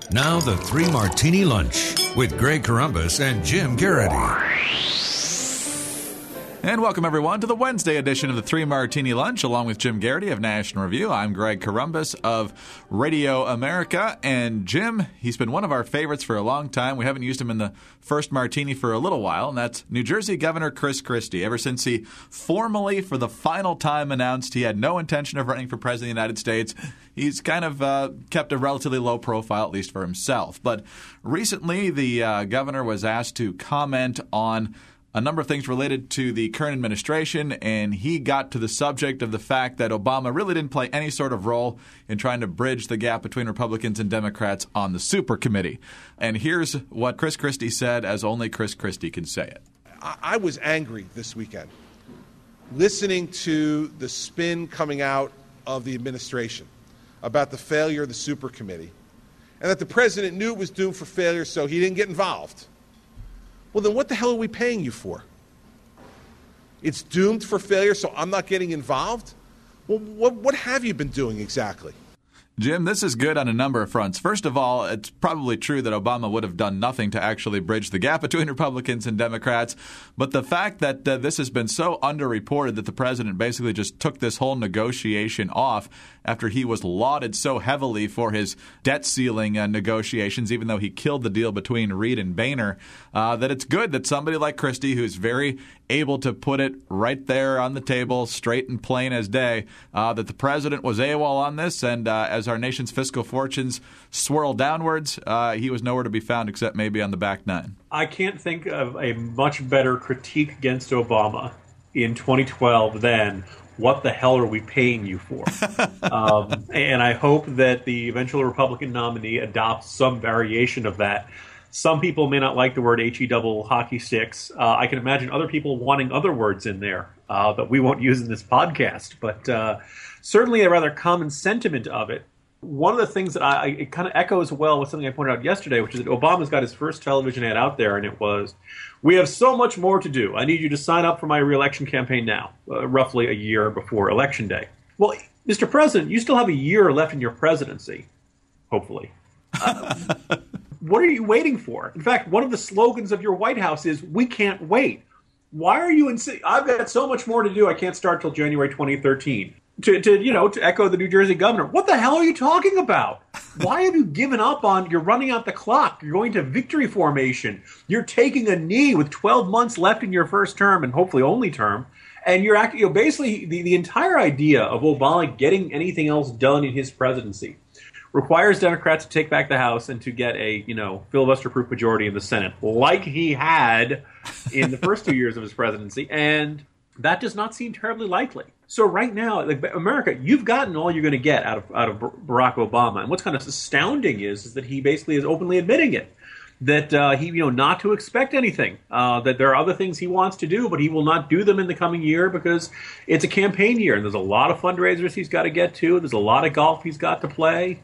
Now the Three Martini Lunch with Greg Corombos and Jim Garrity. And welcome, everyone, to the Wednesday edition of the Three Martini Lunch, along with Jim Garrity of National Review. I'm Greg Corombos of Radio America. And Jim, he's been one of our favorites for a long time. We haven't used him in the first martini for a little while, and that's New Jersey Governor Chris Christie. Ever since he formally, for the final time, announced he had no intention of running for president of the United States, he's kind of kept a relatively low profile, at least for himself. But recently, the governor was asked to comment on a number of things related to the current administration, and he got to the subject of the fact that Obama really didn't play any sort of role in trying to bridge the gap between Republicans and Democrats on the super committee. And here's what Chris Christie said, as only Chris Christie can say it. I was angry this weekend listening to the spin coming out of the administration about the failure of the super committee, and that the president knew it was doomed for failure, so he didn't get involved. Well, then what the hell are we paying you for? It's doomed for failure, so I'm not getting involved? Well, what have you been doing exactly? Jim, this is good on a number of fronts. First of all, it's probably true that Obama would have done nothing to actually bridge the gap between Republicans and Democrats. But the fact that this has been so underreported that the president basically just took this whole negotiation off after he was lauded so heavily for his debt ceiling negotiations, even though he killed the deal between Reid and Boehner, that it's good that somebody like Christie, who's very able to put it right there on the table, straight and plain as day, that the president was AWOL on this, and as our nation's fiscal fortunes swirl downwards, he was nowhere to be found except maybe on the back nine. I can't think of a much better critique against Obama in 2012 than what the hell are we paying you for? And I hope that the eventual Republican nominee adopts some variation of that. Some people may not like the word HE double hockey sticks. I can imagine other people wanting other words in there that we won't use in this podcast. But certainly a rather common sentiment of it. One of the things that it kind of echoes well with something I pointed out yesterday, which is that Obama's got his first television ad out there, and it was, "We have so much more to do. I need you to sign up for my re-election campaign now," roughly a year before Election Day. Well, Mr. President, you still have a year left in your presidency, hopefully. What are you waiting for? In fact, one of the slogans of your White House is, "We can't wait." Why are you I've got so much more to do, I can't start till January 2013. To echo the New Jersey governor, what the hell are you talking about? Why have you given up on, you're running out the clock, you're going to victory formation, you're taking a knee with 12 months left in your first term and hopefully only term, and you're acting, basically the entire idea of Obama getting anything else done in his presidency requires Democrats to take back the House and to get a, filibuster-proof majority in the Senate, like he had in the first 2 years of his presidency, and that does not seem terribly likely. So right now, America, you've gotten all you're going to get out of Barack Obama, and what's kind of astounding is that he basically is openly admitting it, that he, not to expect anything, that there are other things he wants to do, but he will not do them in the coming year because it's a campaign year, and there's a lot of fundraisers he's got to get to. There's a lot of golf he's got to play,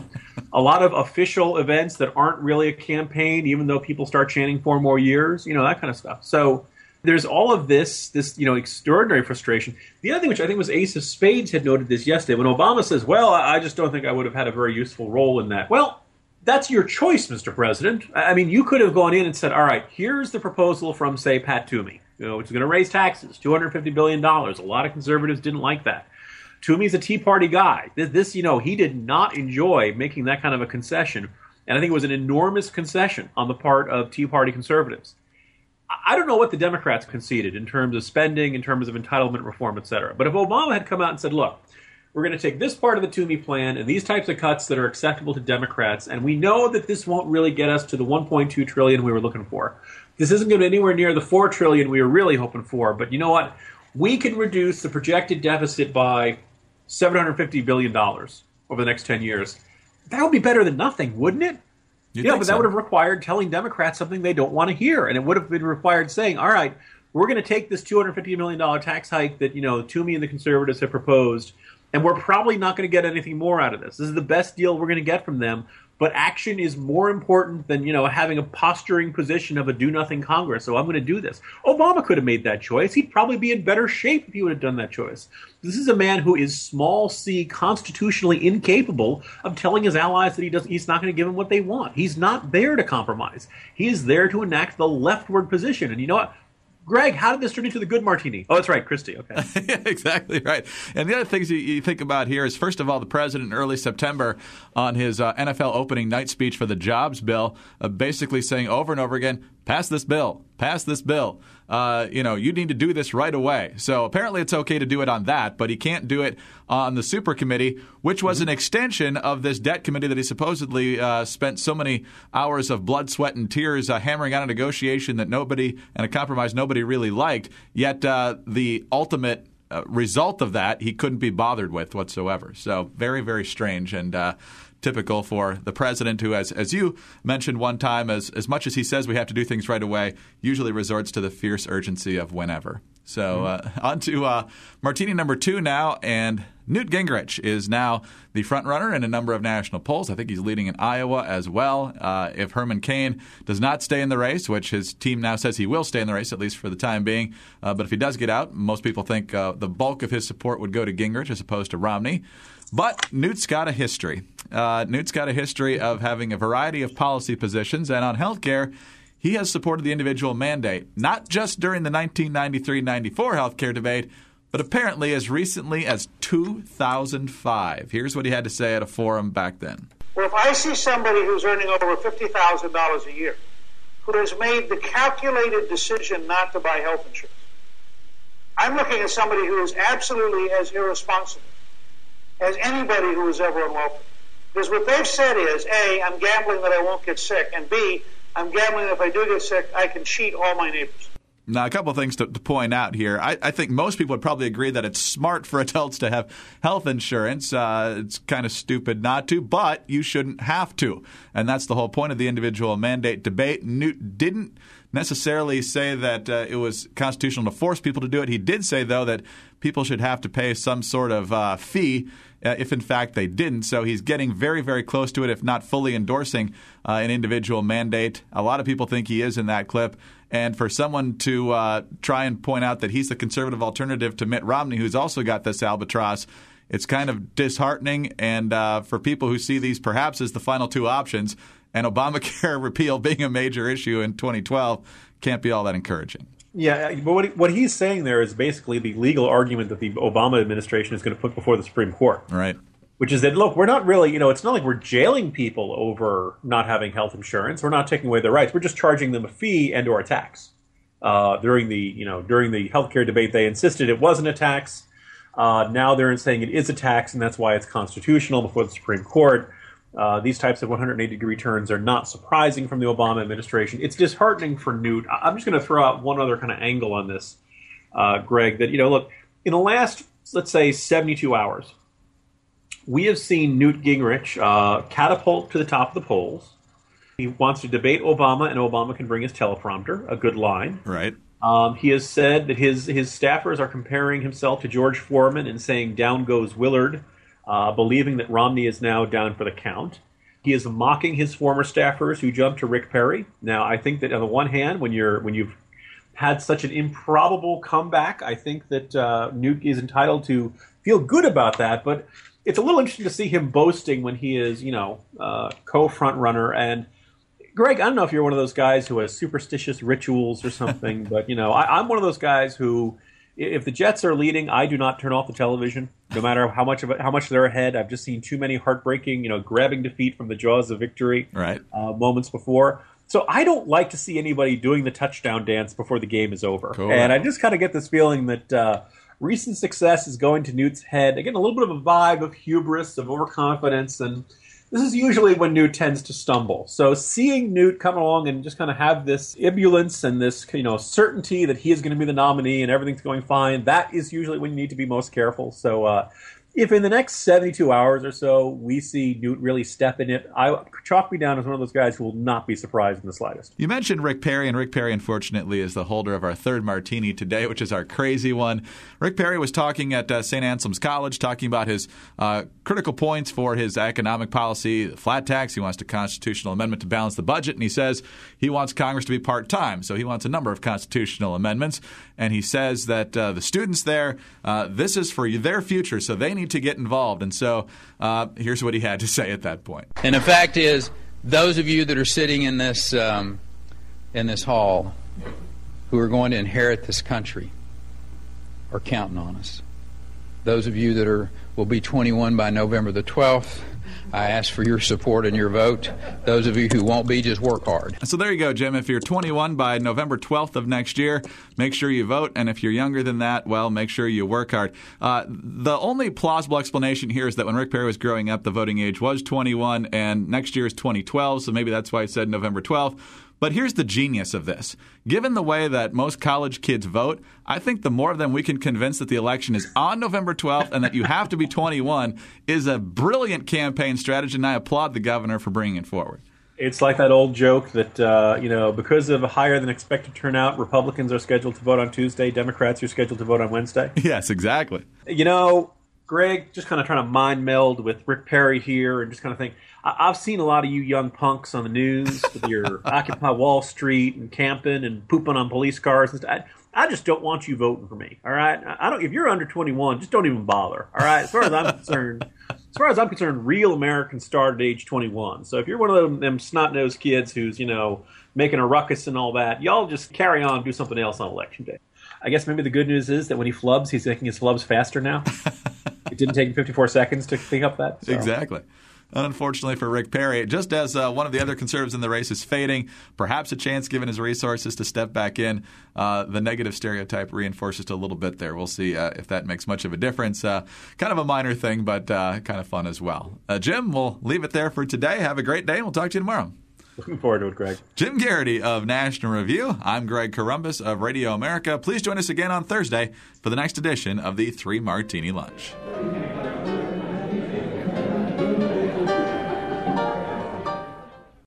a lot of official events that aren't really a campaign, even though people start chanting 4 more years, that kind of stuff. So there's all of this extraordinary frustration. The other thing, which I think was Ace of Spades had noted this yesterday, when Obama says, well, I just don't think I would have had a very useful role in that. Well, that's your choice, Mr. President. I mean, you could have gone in and said, all right, here's the proposal from, say, Pat Toomey, which is going to raise taxes, $250 billion. A lot of conservatives didn't like that. Toomey's a Tea Party guy. This, he did not enjoy making that kind of a concession. And I think it was an enormous concession on the part of Tea Party conservatives. I don't know what the Democrats conceded in terms of spending, in terms of entitlement reform, et cetera. But if Obama had come out and said, look, we're going to take this part of the Toomey plan and these types of cuts that are acceptable to Democrats, and we know that this won't really get us to the $1.2 trillion we were looking for. This isn't going to be anywhere near the $4 trillion we were really hoping for. But you know what? We can reduce the projected deficit by $750 billion over the next 10 years. That would be better than nothing, wouldn't it? But that would have required telling Democrats something they don't want to hear. And it would have been required saying, all right, we're going to take this $250 million tax hike that, Toomey and the conservatives have proposed, and we're probably not going to get anything more out of this. This is the best deal we're going to get from them. but action is more important than, having a posturing position of a do-nothing Congress. So I'm going to do this. Obama could have made that choice. He'd probably be in better shape if he would have done that choice. This is a man who is small c, constitutionally incapable of telling his allies that he's not going to give them what they want. He's not there to compromise. He is there to enact the leftward position. And you know what? Greg, how did this turn into the good martini? Oh, that's right, Christie. Okay. Yeah, exactly right. And the other things you think about here is, first of all, the president in early September on his NFL opening night speech for the jobs bill, basically saying over and over again, pass this bill, pass this bill. You need to do this right away. So apparently it's okay to do it on that, but he can't do it on the super committee, which was an extension of this debt committee that he supposedly spent so many hours of blood, sweat, and tears hammering out a negotiation that nobody and a compromise nobody really liked. Yet the ultimate result of that he couldn't be bothered with whatsoever. So very, very strange and typical for the president who, as you mentioned one time, as much as he says we have to do things right away, usually resorts to the fierce urgency of whenever. So on to martini number 2 now, and Newt Gingrich is now the front runner in a number of national polls. I think he's leading in Iowa as well. If Herman Cain does not stay in the race, which his team now says he will stay in the race, at least for the time being, but if he does get out, most people think the bulk of his support would go to Gingrich as opposed to Romney. But Newt's got a history. Newt's got a history of having a variety of policy positions, and on health care, he has supported the individual mandate, not just during the 1993-94 health care debate, but apparently as recently as 2005. Here's what he had to say at a forum back then. Well, if I see somebody who's earning over $50,000 a year, who has made the calculated decision not to buy health insurance, I'm looking at somebody who is absolutely as irresponsible as anybody who was ever on welfare. Because what they've said is, A, I'm gambling that I won't get sick, and B, I'm gambling that if I do get sick, I can cheat all my neighbors. Now, a couple of things to point out here. I think most people would probably agree that it's smart for adults to have health insurance. It's kind of stupid not to, but you shouldn't have to. And that's the whole point of the individual mandate debate. Newt didn't necessarily say that it was constitutional to force people to do it. He did say, though, that people should have to pay some sort of fee if, in fact, they didn't. So he's getting very, very close to it, if not fully endorsing an individual mandate. A lot of people think he is in that clip. And for someone to try and point out that he's the conservative alternative to Mitt Romney, who's also got this albatross, it's kind of disheartening. And for people who see these perhaps as the final two options, and Obamacare repeal being a major issue in 2012, can't be all that encouraging. Yeah, but what he's saying there is basically the legal argument that the Obama administration is going to put before the Supreme Court. Right. Which is that, look, we're not really, it's not like we're jailing people over not having health insurance. We're not taking away their rights. We're just charging them a fee and or a tax. During the healthcare debate, they insisted it wasn't a tax. Now they're saying it is a tax, and that's why it's constitutional before the Supreme Court. These types of 180-degree turns are not surprising from the Obama administration. It's disheartening for Newt. I'm just going to throw out one other kind of angle on this, Greg, that, look, in the last, let's say, 72 hours, we have seen Newt Gingrich catapult to the top of the polls. He wants to debate Obama, and Obama can bring his teleprompter, a good line. Right. He has said that his staffers are comparing himself to George Foreman and saying, down goes Willard, believing that Romney is now down for the count. He is mocking his former staffers who jumped to Rick Perry. Now, I think that on the one hand, when you've had such an improbable comeback, I think that Newt is entitled to feel good about that, but it's a little interesting to see him boasting when he is, co-front runner. And Greg, I don't know if you're one of those guys who has superstitious rituals or something, but I'm one of those guys who, if the Jets are leading, I do not turn off the television, no matter how much they're ahead. I've just seen too many heartbreaking, grabbing defeat from the jaws of victory moments before. So I don't like to see anybody doing the touchdown dance before the game is over. Cool. And I just kind of get this feeling that recent success is going to Newt's head. Again, a little bit of a vibe of hubris, of overconfidence, and this is usually when Newt tends to stumble. So seeing Newt come along and just kind of have this ebullience and this, certainty that he is going to be the nominee and everything's going fine, that is usually when you need to be most careful. So, if in the next 72 hours or so we see Newt really step in it, chalk me down as one of those guys who will not be surprised in the slightest. You mentioned Rick Perry, and Rick Perry, unfortunately, is the holder of our third martini today, which is our crazy one. Rick Perry was talking at St. Anselm's College, talking about his critical points for his economic policy, the flat tax. He wants a constitutional amendment to balance the budget, and he says he wants Congress to be part-time, so he wants a number of constitutional amendments. And he says that the students there, this is for their future, so they need to get involved. And so here's what he had to say at that point. And the fact is, those of you that are sitting in this hall who are going to inherit this country are counting on us. Those of you that will be 21 by November the 12th, I ask for your support and your vote. Those of you who won't be, just work hard. So there you go, Jim. If you're 21 by November 12th of next year, make sure you vote. And if you're younger than that, well, make sure you work hard. The only plausible explanation here is that when Rick Perry was growing up, the voting age was 21, and next year is 2012, so maybe that's why it said November 12th. But here's the genius of this. Given the way that most college kids vote, I think the more of them we can convince that the election is on November 12th and that you have to be 21 is a brilliant campaign strategy, and I applaud the governor for bringing it forward. It's like that old joke that, because of a higher than expected turnout, Republicans are scheduled to vote on Tuesday, Democrats are scheduled to vote on Wednesday. Yes, exactly. Greg, just kind of trying to mind meld with Rick Perry here and just kind of think, I've seen a lot of you young punks on the news with your Occupy Wall Street and camping and pooping on police cars and stuff. I just don't want you voting for me, all right? If you're under 21, just don't even bother, all right? As far as I'm concerned, real Americans start at age 21. So if you're one of them snot-nosed kids who's, making a ruckus and all that, y'all just carry on and do something else on Election Day. I guess maybe the good news is that when he flubs, he's making his flubs faster now. It didn't take him 54 seconds to pick up that. So. Exactly. Unfortunately for Rick Perry, just as one of the other conservatives in the race is fading, perhaps a chance given his resources to step back in, the negative stereotype reinforces it a little bit there. We'll see if that makes much of a difference. Kind of a minor thing, but kind of fun as well. Jim, we'll leave it there for today. Have a great day, and we'll talk to you tomorrow. Looking forward to it, Greg. Jim Garrity of National Review. I'm Greg Corombos of Radio America. Please join us again on Thursday for the next edition of the Three Martini Lunch.